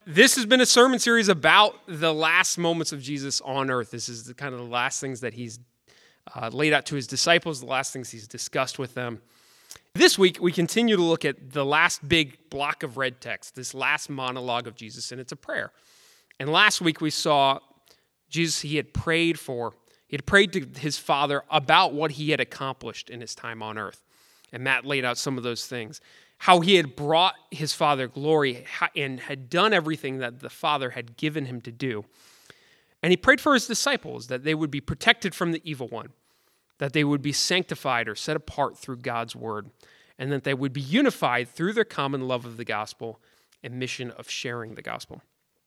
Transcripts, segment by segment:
This has been a sermon series about the last moments of Jesus on earth. This is the last things that he's laid out to his disciples, the last things he's discussed with them. This week, we continue to look at the last big block of red text, this last monologue of Jesus, and it's a prayer. And last week, we saw Jesus, he had prayed to his Father about what he had accomplished in his time on earth. And Matt laid out some of those things. How he had brought his Father glory and had done everything that the Father had given him to do. And he prayed for his disciples that they would be protected from the evil one, that they would be sanctified or set apart through God's word, and that they would be unified through their common love of the gospel and mission of sharing the gospel.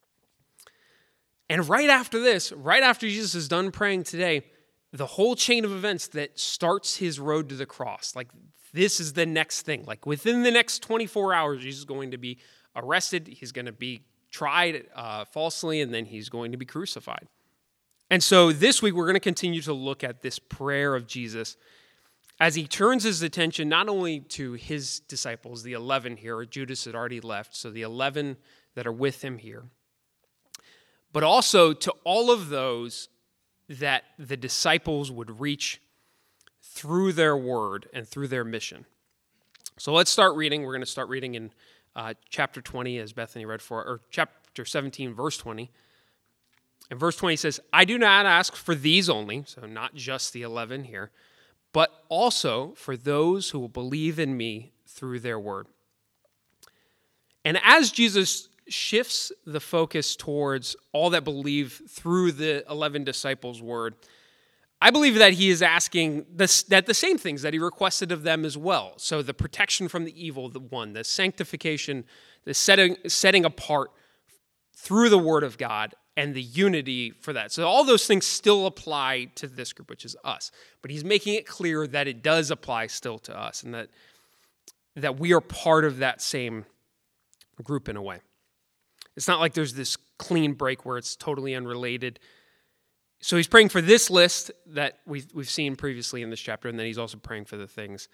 And right after this, right after Jesus is done praying today, the whole chain of events that starts his road to the cross, like this is the next thing. Like within the next 24 hours, Jesus is going to be arrested. He's going to be tried falsely, and then he's going to be crucified. And so this week, we're going to continue to look at this prayer of Jesus as he turns his attention not only to his disciples, the 11 here, Judas had already left, so the 11 that are with him here, but also to all of those that the disciples would reach through their word and through their mission. So let's start reading. We're going to start reading in chapter 20, as Bethany read for, or chapter 17, verse 20. And verse 20 says, "I do not ask for these only," so not just the 11 here, "but also for those who will believe in me through their word." And as Jesus shifts the focus towards all that believe through the 11 disciples' word, I believe that he is asking that the same things that he requested of them as well. So the protection from the evil one, the sanctification, the setting apart through the word of God, and the unity for that. So all those things still apply to this group, which is us. But he's making it clear that it does apply still to us, and that we are part of that same group in a way. It's not like there's this clean break where it's totally unrelated. So he's praying for this list that we've seen previously in this chapter, and then he's also praying for the things.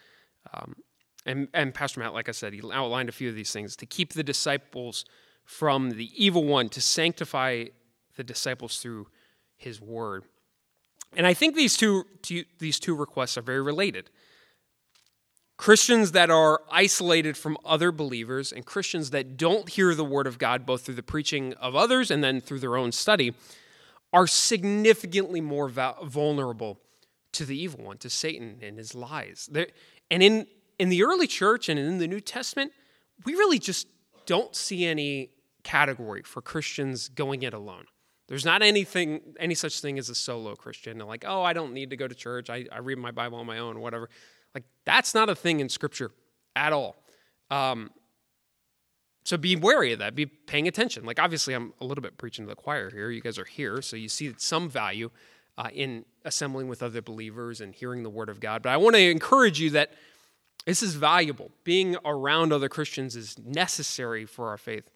And Pastor Matt, like I said, he outlined a few of these things: to keep the disciples from the evil one, to sanctify the disciples through his word. And I think these two requests are very related. Christians that are isolated from other believers and Christians that don't hear the word of God, both through the preaching of others and then through their own study, are significantly more vulnerable to the evil one, to Satan and his lies. And in the early church and in the New Testament, we really just don't see any category for Christians going it alone. There's not any such thing as a solo Christian. They're like, oh, I don't need to go to church. I read my Bible on my own or whatever. Like, that's not a thing in Scripture at all. So be wary of that. Be paying attention. Like, obviously, I'm a little bit preaching to the choir here. You guys are here, so you see some value in assembling with other believers and hearing the Word of God. But I want to encourage you that this is valuable. Being around other Christians is necessary for our faith.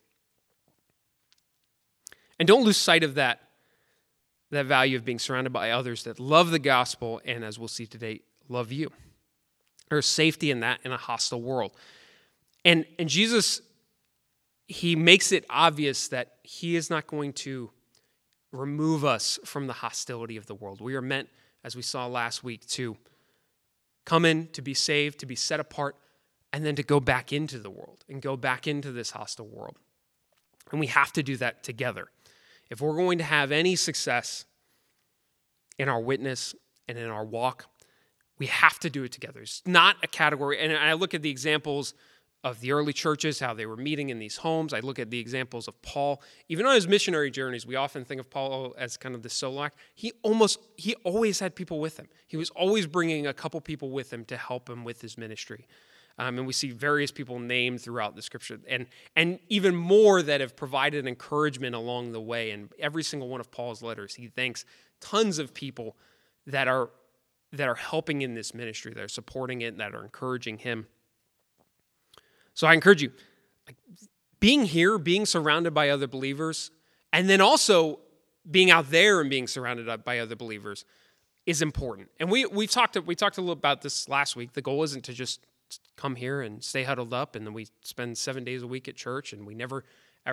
And don't lose sight of that value of being surrounded by others that love the gospel and, as we'll see today, love you. There's safety in that in a hostile world. And Jesus, he makes it obvious that he is not going to remove us from the hostility of the world. We are meant, as we saw last week, to come in, to be saved, to be set apart, and then to go back into the world and go back into this hostile world. And we have to do that together. If we're going to have any success in our witness and in our walk, we have to do it together. It's not a category. And I look at the examples of the early churches, how they were meeting in these homes. I look at the examples of Paul. Even on his missionary journeys, we often think of Paul as kind of the solo act. He always had people with him. He was always bringing a couple people with him to help him with his ministry. And we see various people named throughout the Scripture, and even more that have provided encouragement along the way. In every single one of Paul's letters, he thanks tons of people that are helping in this ministry, that are supporting it, that are encouraging him. So I encourage you, being here, being surrounded by other believers, and then also being out there and being surrounded by other believers is important. And we talked a little about this last week. The goal isn't to just come here and stay huddled up and then we spend 7 days a week at church and we never ever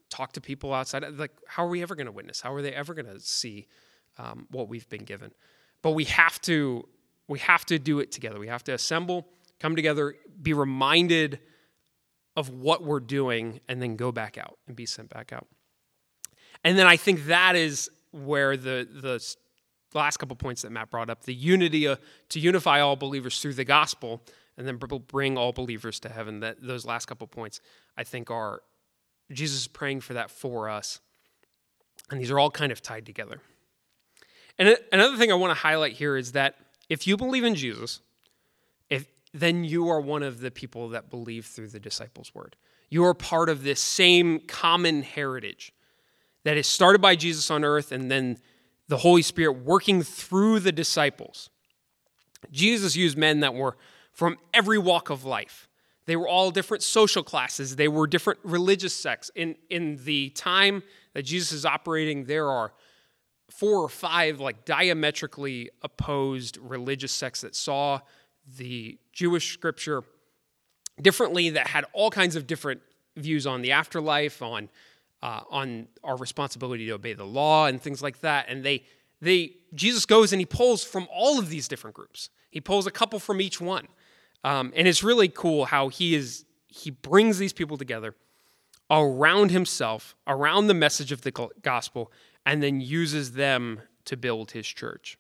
talk to people outside. Like, how are we ever going to witness? How are they ever going to see what we've been given? But we have to do it together. We have to assemble, come together, be reminded of what we're doing, and then go back out and be sent back out. And then I think that is where the last couple points that Matt brought up, the unity to unify all believers through the gospel, and then bring all believers to heaven. That those last couple points, I think, are Jesus praying for that for us. And these are all kind of tied together. And another thing I want to highlight here is that if you believe in Jesus, then you are one of the people that believe through the disciples' word. You are part of this same common heritage that is started by Jesus on earth and then the Holy Spirit working through the disciples. Jesus used men that were from every walk of life. They were all different social classes. They were different religious sects. In the time that Jesus is operating, there are 4 or 5 like diametrically opposed religious sects that saw the Jewish scripture differently, that had all kinds of different views on the afterlife, on our responsibility to obey the law and things like that. And Jesus goes and he pulls from all of these different groups. He pulls a couple from each one. And it's really cool how he brings these people together around himself, around the message of the gospel, and then uses them to build his church.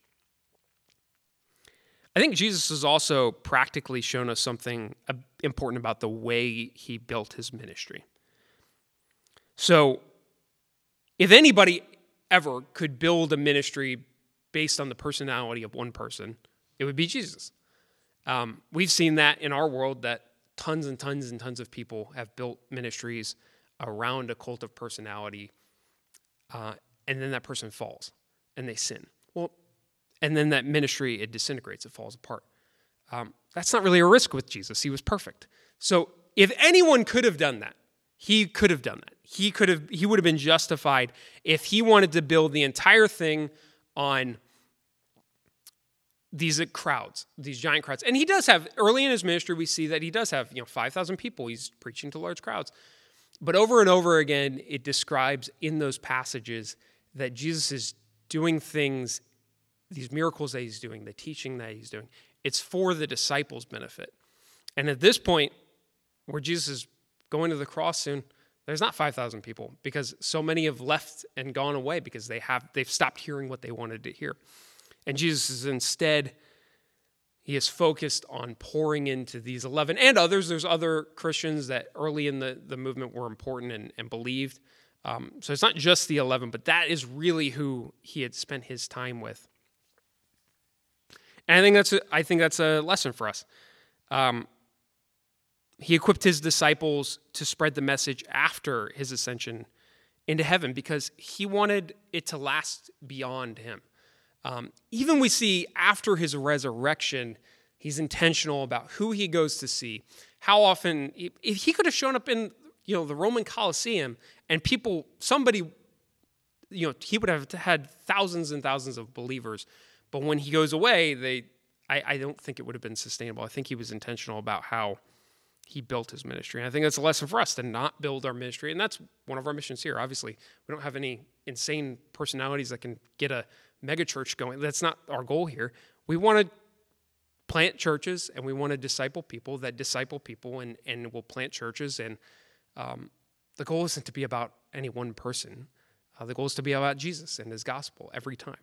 I think Jesus has also practically shown us something important about the way he built his ministry. So, if anybody ever could build a ministry based on the personality of one person, it would be Jesus. We've seen that in our world, that tons and tons and tons of people have built ministries around a cult of personality, and then that person falls and they sin. Well, and then that ministry, it disintegrates, it falls apart. That's not really a risk with Jesus. He was perfect. So if anyone could have done that, he could have done that. He would have been justified if he wanted to build the entire thing on these crowds, these giant crowds. And he does have, early in his ministry, we see that he does have 5,000 people. He's preaching to large crowds. But over and over again, it describes in those passages that Jesus is doing things, these miracles that he's doing, the teaching that he's doing, it's for the disciples' benefit. And at this point, where Jesus is going to the cross soon, there's not 5,000 people, because so many have left and gone away because they've stopped hearing what they wanted to hear. And Jesus is instead, he is focused on pouring into these 11 and others. There's other Christians that early in the movement were important and believed. So it's not just the 11, but that is really who he had spent his time with. And I think that's a lesson for us. He equipped his disciples to spread the message after his ascension into heaven because he wanted it to last beyond him. Even we see after his resurrection, he's intentional about who he goes to see. How often, if he could have shown up in the Roman Colosseum and he would have had thousands and thousands of believers. But when he goes away, I don't think it would have been sustainable. I think he was intentional about how he built his ministry. And I think that's a lesson for us to not build our ministry. And that's one of our missions here. Obviously, we don't have any insane personalities that can get a mega church going. That's not our goal here. We want to plant churches and we want to disciple people that disciple people and will plant churches. And the goal isn't to be about any one person. The goal is to be about Jesus and his gospel every time.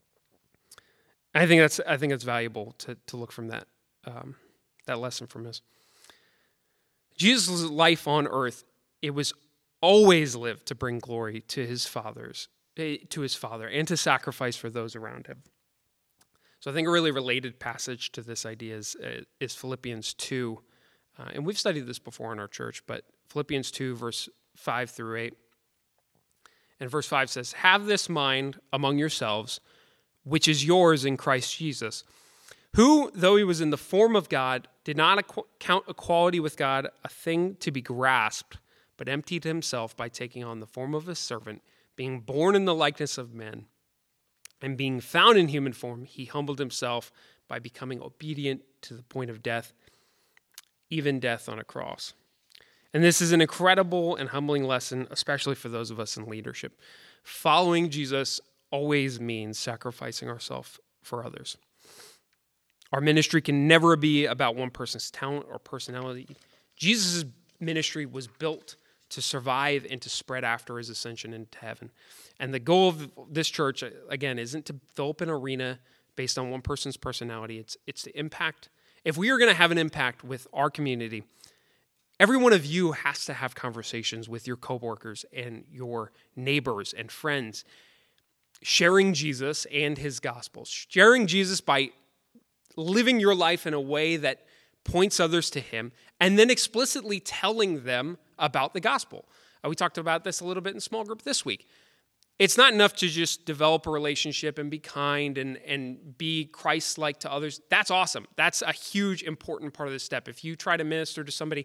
I think that's valuable to look from that lesson from this. Jesus' life on earth, it was always lived to bring glory to his Father, and to sacrifice for those around him. So I think a really related passage to this idea is Philippians 2. And we've studied this before in our church, but Philippians 2, verse 5 through 8. And verse 5 says, "Have this mind among yourselves, which is yours in Christ Jesus, who, though he was in the form of God, did not count equality with God a thing to be grasped, but emptied himself by taking on the form of a servant, being born in the likeness of men, and being found in human form, he humbled himself by becoming obedient to the point of death, even death on a cross." And this is an incredible and humbling lesson, especially for those of us in leadership. Following Jesus always means sacrificing ourselves for others. Our ministry can never be about one person's talent or personality. Jesus' ministry was built to survive and to spread after his ascension into heaven. And the goal of this church, again, isn't to fill up an arena based on one person's personality. It's to impact. If we are going to have an impact with our community, every one of you has to have conversations with your coworkers and your neighbors and friends, sharing Jesus and his gospel, sharing Jesus by living your life in a way that points others to him, and then explicitly telling them about the gospel. We talked about this a little bit in small group this week. It's not enough to just develop a relationship and be kind and be Christ-like to others. That's awesome. That's a huge, important part of this step. If you try to minister to somebody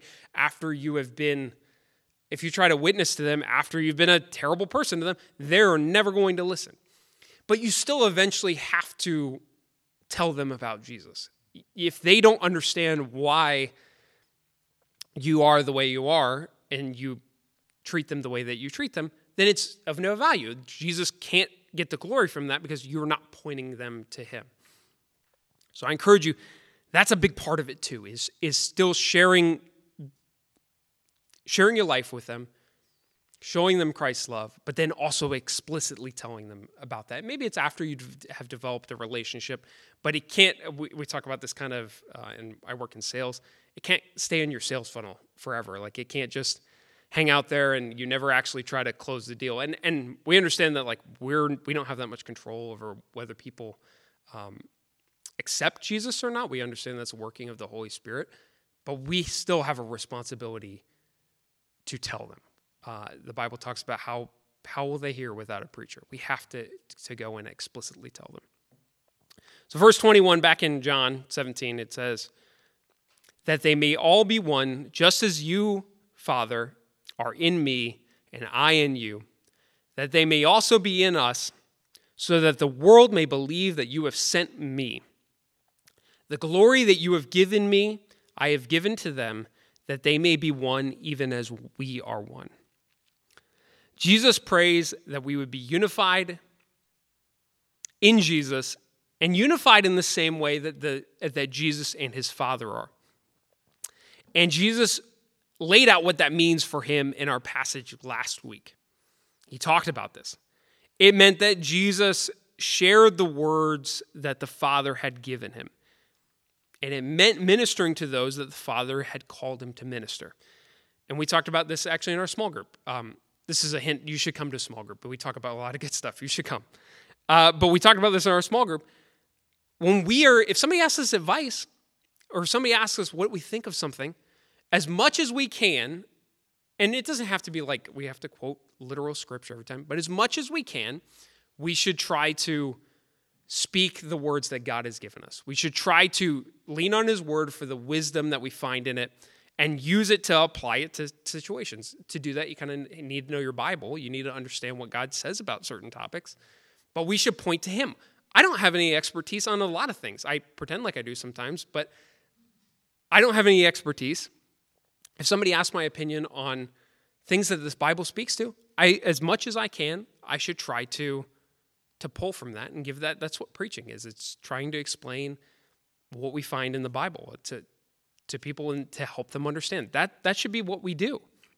if you try to witness to them after you've been a terrible person to them, they're never going to listen. But you still eventually have to tell them about Jesus. If they don't understand why you are the way you are and you treat them the way that you treat them, then it's of no value. Jesus can't get the glory from that because you're not pointing them to him. So I encourage you, that's a big part of it too, is still sharing your life with them, showing them Christ's love, but then also explicitly telling them about that. Maybe it's after you have developed a relationship, but it can't, we talk about this kind of, and I work in sales, it can't stay in your sales funnel forever. Like it can't just hang out there and you never actually try to close the deal. And we understand that like we don't have that much control over whether people accept Jesus or not. We understand that's a working of the Holy Spirit, but we still have a responsibility to tell them. The Bible talks about how will they hear without a preacher? We have to go and explicitly tell them. So verse 21, back in John 17, it says, that they may all be one, just as you, Father, are in me and I in you, that they may also be in us, so that the world may believe that you have sent me. The glory that you have given me, I have given to them, that they may be one even as we are one. Jesus prays that we would be unified in Jesus and unified in the same way that Jesus and his Father are. And Jesus laid out what that means for him in our passage last week. He talked about this. It meant that Jesus shared the words that the Father had given him. And it meant ministering to those that the Father had called him to minister. And we talked about this actually in our small group. This is a hint, you should come to a small group, but we talk about a lot of good stuff. You should come. But we talked about this in our small group. If somebody asks us advice, or somebody asks us what we think of something, as much as we can, and it doesn't have to be like we have to quote literal scripture every time, but as much as we can, we should try to speak the words that God has given us. We should try to lean on his word for the wisdom that we find in it and use it to apply it to situations. To do that, you kind of need to know your Bible. You need to understand what God says about certain topics, but we should point to him. I don't have any expertise on a lot of things. I pretend like I do sometimes, but I don't have any expertise. If somebody asks my opinion on things that this Bible speaks to, as much as I can, I should try to pull from that and give that. That's what preaching is. It's trying to explain what we find in the Bible to people and to help them understand. That should be what we do.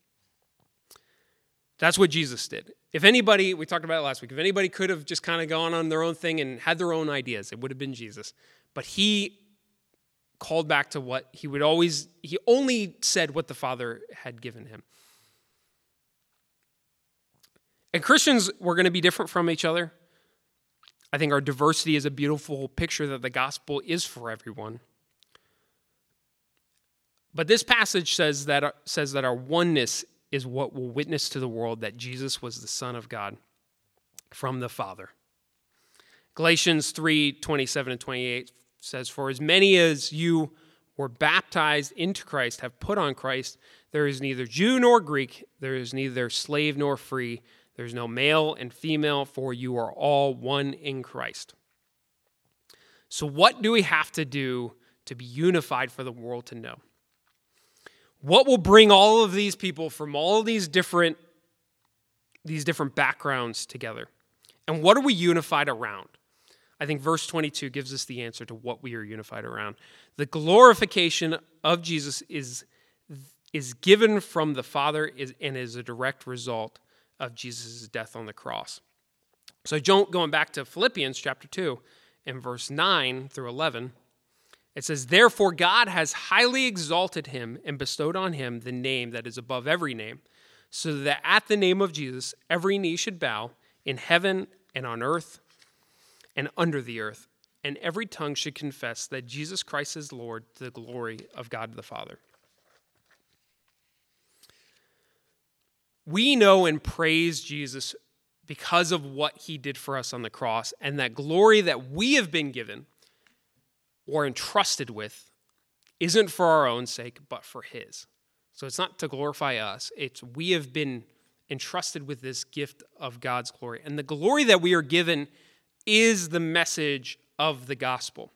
That's what Jesus did. If anybody, we talked about it last week, if anybody could have just kind of gone on their own thing and had their own ideas, it would have been Jesus. But he called back to what he only said what the Father had given him. And Christians, we're going to be different from each other. I think our diversity is a beautiful picture that the gospel is for everyone. But this passage says that our oneness is what will witness to the world that Jesus was the Son of God from the Father. Galatians 3:27 and 28 says, "For as many as you were baptized into Christ have put on Christ. There is neither Jew nor Greek. There is neither slave nor free. There is no male and female, for you are all one in Christ." So what do we have to do to be unified for the world to know? What will bring all of these people from all these different backgrounds together? And what are we unified around? I think verse 22 gives us the answer to what we are unified around. The glorification of Jesus is given from the Father and is a direct result of Jesus' death on the cross. So going back to Philippians chapter 2 and verse 9 through 11, it says, "Therefore God has highly exalted him and bestowed on him the name that is above every name, so that at the name of Jesus every knee should bow in heaven and on earth and under the earth, and every tongue should confess that Jesus Christ is Lord, to the glory of God the Father." We know and praise Jesus because of what he did for us on the cross, and that glory that we have been given or entrusted with isn't for our own sake, but for his. So it's not to glorify us. It's we have been entrusted with this gift of God's glory. And the glory that we are given is the message of the gospel.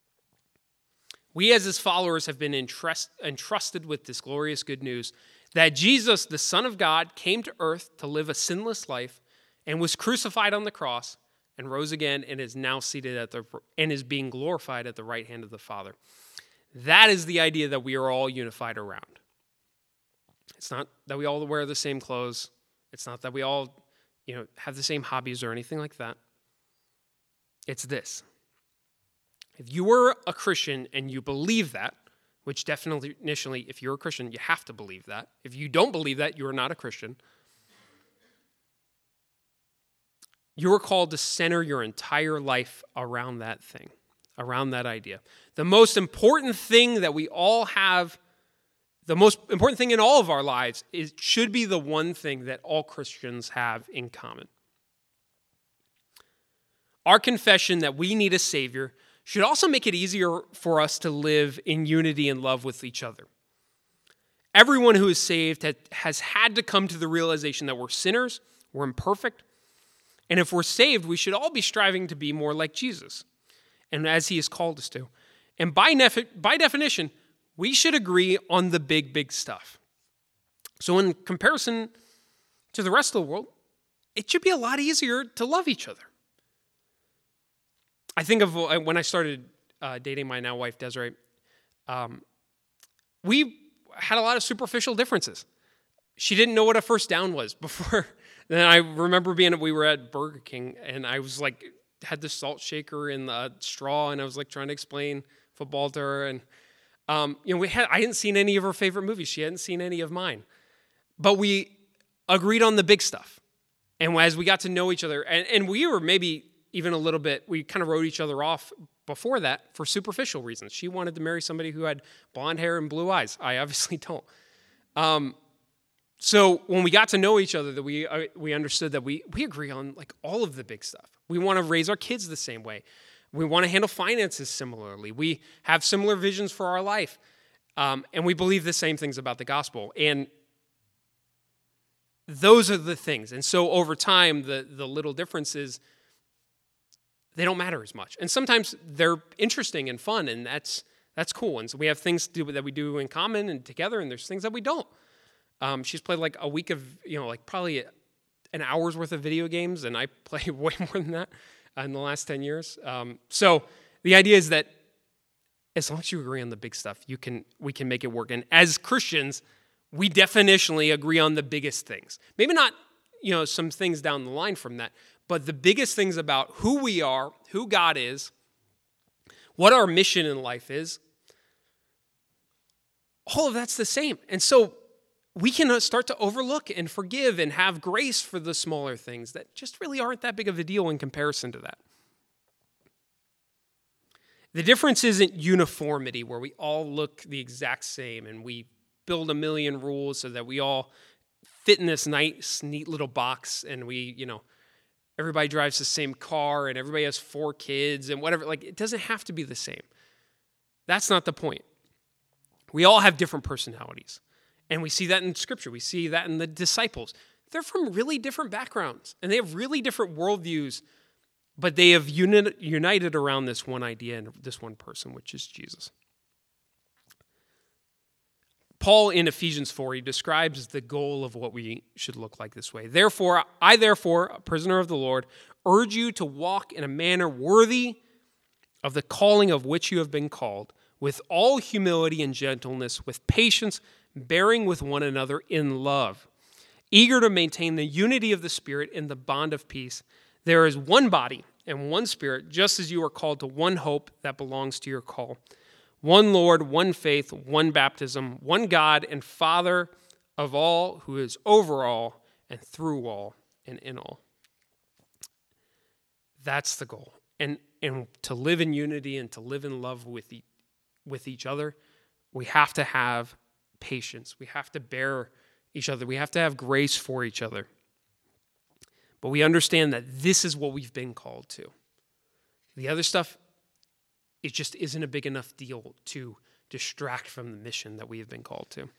We as his followers have been entrusted with this glorious good news that Jesus, the Son of God, came to earth to live a sinless life and was crucified on the cross and rose again and is now seated and is being glorified at the right hand of the Father. That is the idea that we are all unified around. It's not that we all wear the same clothes. It's not that we all, have the same hobbies or anything like that. It's this. If you were a Christian and you believe that, which definitely initially, if you're a Christian, you have to believe that. If you don't believe that, you're not a Christian. You're called to center your entire life around that thing, around that idea. The most important thing that we all have, the most important thing in all of our lives, should be the one thing that all Christians have in common. Our confession that we need a Savior should also make it easier for us to live in unity and love with each other. Everyone who is saved has had to come to the realization that we're sinners, we're imperfect, and if we're saved, we should all be striving to be more like Jesus, and as he has called us to. And by definition, we should agree on the big stuff. So in comparison to the rest of the world, it should be a lot easier to love each other. I think of when I started dating my now wife, Desiree, we had a lot of superficial differences. She didn't know what a first down was before. Then I remember we were at Burger King, and I was had the salt shaker and the straw, and I was trying to explain football to her. And I hadn't seen any of her favorite movies. She hadn't seen any of mine. But we agreed on the big stuff. And as we got to know each other, and we were maybe even a little bit, we kind of wrote each other off before that for superficial reasons. She wanted to marry somebody who had blonde hair and blue eyes. I obviously don't. So when we got to know each other, that we understood that we agree on all of the big stuff. We want to raise our kids the same way. We want to handle finances similarly. We have similar visions for our life. And we believe the same things about the gospel. And those are the things. And so over time, the little differences, they don't matter as much. And sometimes they're interesting and fun, and that's cool. And so we have things that we do in common and together, and there's things that we don't. She's played a week of, probably an hour's worth of video games, and I play way more than that in the last 10 years. So the idea is that as long as you agree on the big stuff, we can make it work. And as Christians, we definitionally agree on the biggest things. Maybe not, some things down the line from that, but the biggest things about who we are, who God is, what our mission in life is, all of that's the same. And so we can start to overlook and forgive and have grace for the smaller things that just really aren't that big of a deal in comparison to that. The difference isn't uniformity, where we all look the exact same and we build a million rules so that we all fit in this nice, neat little box, and everybody drives the same car and everybody has 4 kids and whatever. It doesn't have to be the same. That's not the point. We all have different personalities. And we see that in Scripture. We see that in the disciples. They're from really different backgrounds, and they have really different worldviews, but they have united around this one idea and this one person, which is Jesus. Paul in Ephesians 4, he describes the goal of what we should look like this way. Therefore, a prisoner of the Lord, urge you to walk in a manner worthy of the calling of which you have been called, with all humility and gentleness, with patience, bearing with one another in love, eager to maintain the unity of the Spirit in the bond of peace. There is one body and one Spirit, just as you are called to one hope that belongs to your call. One Lord, one faith, one baptism, one God and Father of all, who is over all and through all and in all. That's the goal. And to live in unity and to live in love with each other, we have to have patience. We have to bear each other. We have to have grace for each other. But we understand that this is what we've been called to. The other stuff, it just isn't a big enough deal to distract from the mission that we have been called to.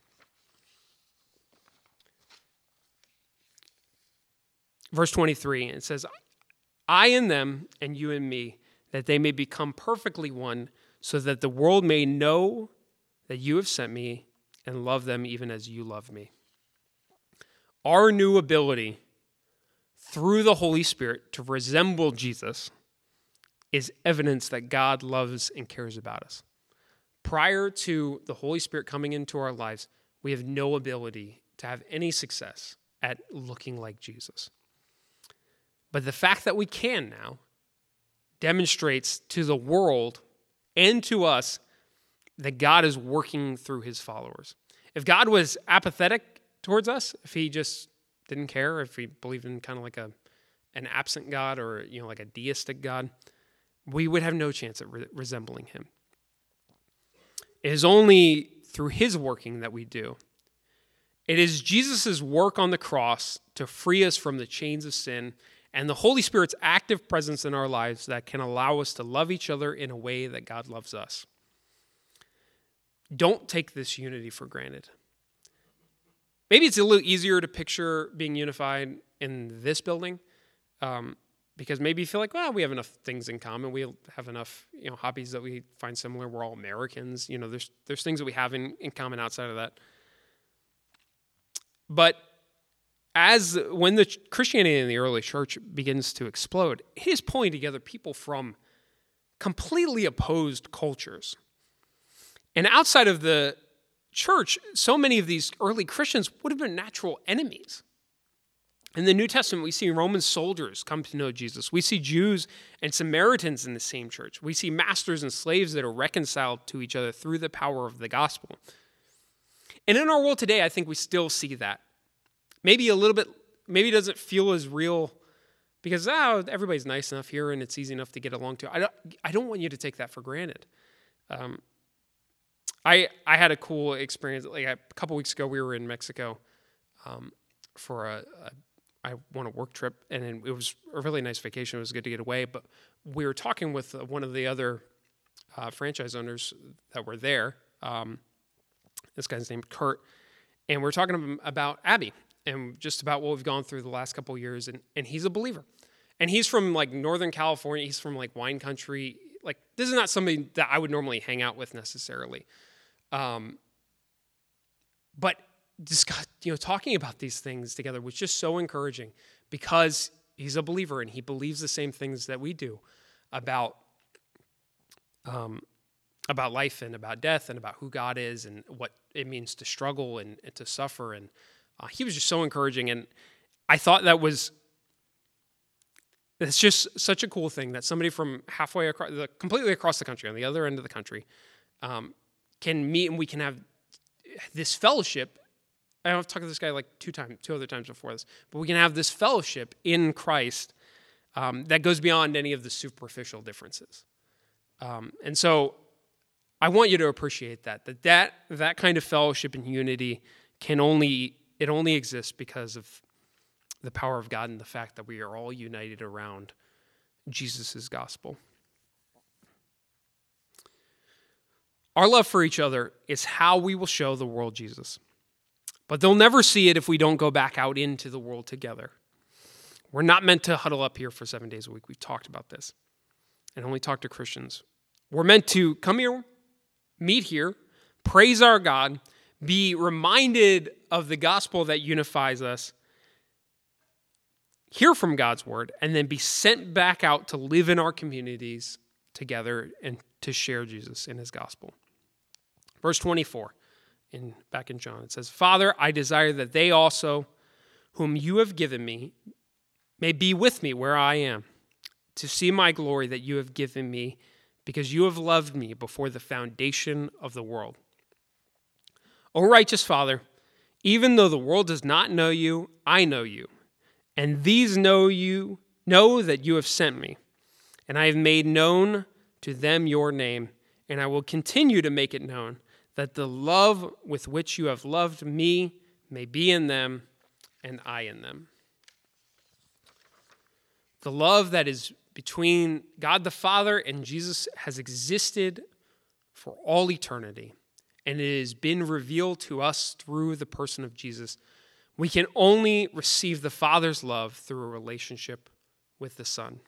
Verse 23, it says, I in them and you in me, that they may become perfectly one, so that the world may know that you have sent me and love them even as you love me. Our new ability through the Holy Spirit to resemble Jesus is evidence that God loves and cares about us. Prior to the Holy Spirit coming into our lives, we have no ability to have any success at looking like Jesus. But the fact that we can now demonstrates to the world and to us that God is working through his followers. If God was apathetic towards us, if he just didn't care, if he believed in kind of like an absent God or like a deistic God, we would have no chance at resembling him. It is only through his working that we do. It is Jesus' work on the cross to free us from the chains of sin and the Holy Spirit's active presence in our lives that can allow us to love each other in a way that God loves us. Don't take this unity for granted. Maybe it's a little easier to picture being unified in this building because maybe you feel like, well, we have enough things in common. We have enough hobbies that we find similar. We're all Americans. There's things that we have in common outside of that. But when the Christianity in the early church begins to explode, it is pulling together people from completely opposed cultures. And outside of the church, so many of these early Christians would have been natural enemies. In the New Testament, we see Roman soldiers come to know Jesus. We see Jews and Samaritans in the same church. We see masters and slaves that are reconciled to each other through the power of the gospel. And in our world today, I think we still see that. Maybe a little bit, maybe it doesn't feel as real because everybody's nice enough here and it's easy enough to get along to. I don't want you to take that for granted. I had a cool experience. Like a couple weeks ago, we were in Mexico for I won a work trip, and it was a really nice vacation. It was good to get away. But we were talking with one of the other franchise owners that were there. This guy's named Kurt, and we were talking about Abby and just about what we've gone through the last couple of years. And he's a believer, and he's from like Northern California. He's from like wine country. Like this is not somebody that I would normally hang out with necessarily. But just talking about these things together was just so encouraging because he's a believer and he believes the same things that we do about life and about death and about who God is and what it means to struggle and to suffer. And he was just so encouraging. And I thought it's just such a cool thing that somebody from halfway across, completely across the country, on the other end of the country, can meet and we can have this fellowship. I've talked to this guy like two other times before this, but we can have this fellowship in Christ that goes beyond any of the superficial differences. And so I want you to appreciate that kind of fellowship and unity only exists because of the power of God and the fact that we are all united around Jesus' gospel. Our love for each other is how we will show the world Jesus. But they'll never see it if we don't go back out into the world together. We're not meant to huddle up here for 7 days a week. We've talked about this and only talk to Christians. We're meant to come here, meet here, praise our God, be reminded of the gospel that unifies us, hear from God's word, and then be sent back out to live in our communities together and to share Jesus in his gospel. Verse 24, back in John, it says, Father, I desire that they also, whom you have given me, may be with me where I am, to see my glory that you have given me, because you have loved me before the foundation of the world. O righteous Father, even though the world does not know you, I know you, and these know that you have sent me, and I have made known to them your name, and I will continue to make it known, that the love with which you have loved me may be in them, and I in them. The love that is between God the Father and Jesus has existed for all eternity, and it has been revealed to us through the person of Jesus. We can only receive the Father's love through a relationship with the Son.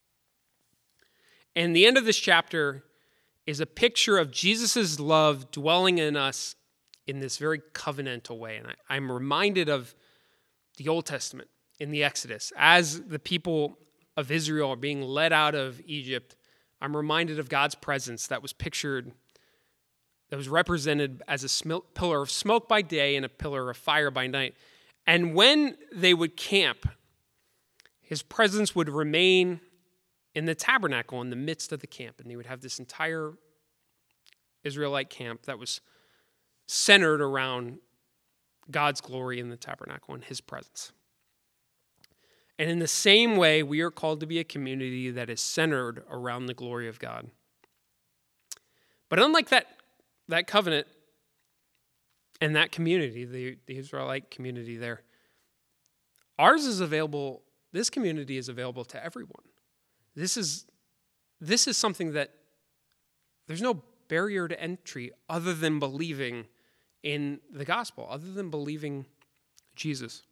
And the end of this chapter is a picture of Jesus' love dwelling in us in this very covenantal way. And I'm reminded of the Old Testament in the Exodus. As the people of Israel are being led out of Egypt, I'm reminded of God's presence that was pictured, that was represented as a pillar of smoke by day and a pillar of fire by night. And when they would camp, his presence would remain in the tabernacle in the midst of the camp. And they would have this entire Israelite camp that was centered around God's glory in the tabernacle and his presence. And in the same way, we are called to be a community that is centered around the glory of God. But unlike that covenant and that community, the Israelite community there, ours is available, this community is available to everyone. This is something that there's no barrier to entry other than believing in the gospel, other than believing Jesus.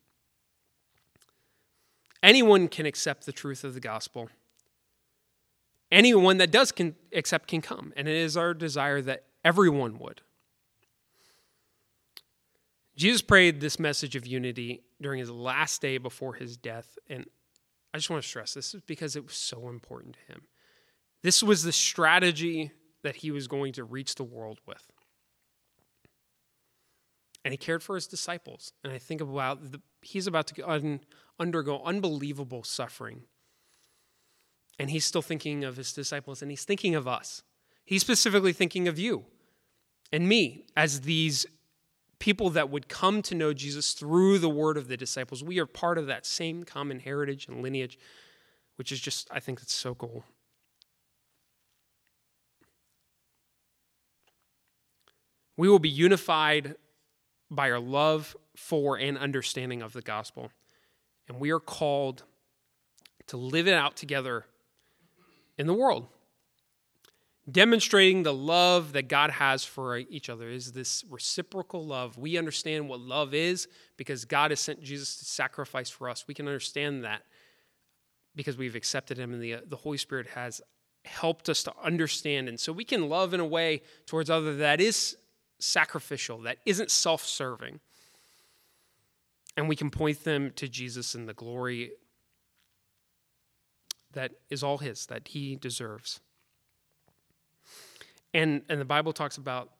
Anyone can accept the truth of the gospel. Anyone that does accept can come. And it is our desire that everyone would. Jesus prayed this message of unity during his last day before his death. And I just want to stress this is because it was so important to him. This was the strategy that he was going to reach the world with. And he cared for his disciples. And I think about he's about to undergo unbelievable suffering. And he's still thinking of his disciples, and he's thinking of us. He's specifically thinking of you and me as these people that would come to know Jesus through the word of the disciples. We are part of that same common heritage and lineage, which is just, I think it's so cool. We will be unified by our love for and understanding of the gospel. And we are called to live it out together in the world. Demonstrating the love that God has for each other is this reciprocal love. We understand what love is because God has sent Jesus to sacrifice for us. We can understand that because we've accepted him, and the Holy Spirit has helped us to understand. And so we can love in a way towards others that is sacrificial, that isn't self-serving. And we can point them to Jesus and the glory that is all his, that he deserves. And the Bible talks about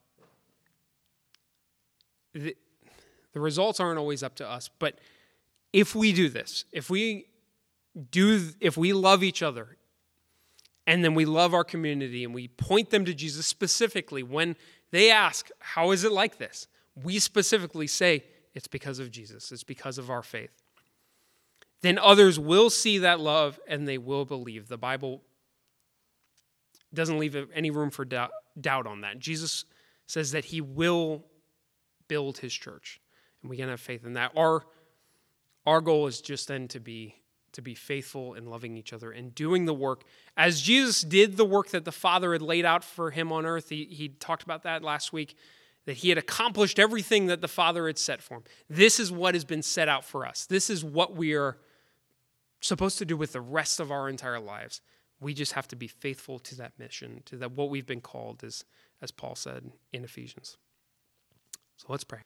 the results aren't always up to us, but if we do this, if we love each other, and then we love our community, and we point them to Jesus specifically, when they ask, how is it like this? We specifically say, it's because of Jesus. It's because of our faith. Then others will see that love and they will believe. The Bible doesn't leave any room for doubt on that. Jesus says that he will build his church, and we can have faith in that. Our goal is just then to be faithful in loving each other and doing the work. As Jesus did the work that the Father had laid out for him on earth, he talked about that last week, that he had accomplished everything that the Father had set for him. This is what has been set out for us. This is what we are supposed to do with the rest of our entire lives. We just have to be faithful to that mission, to that what we've been called, as Paul said in Ephesians. So let's pray.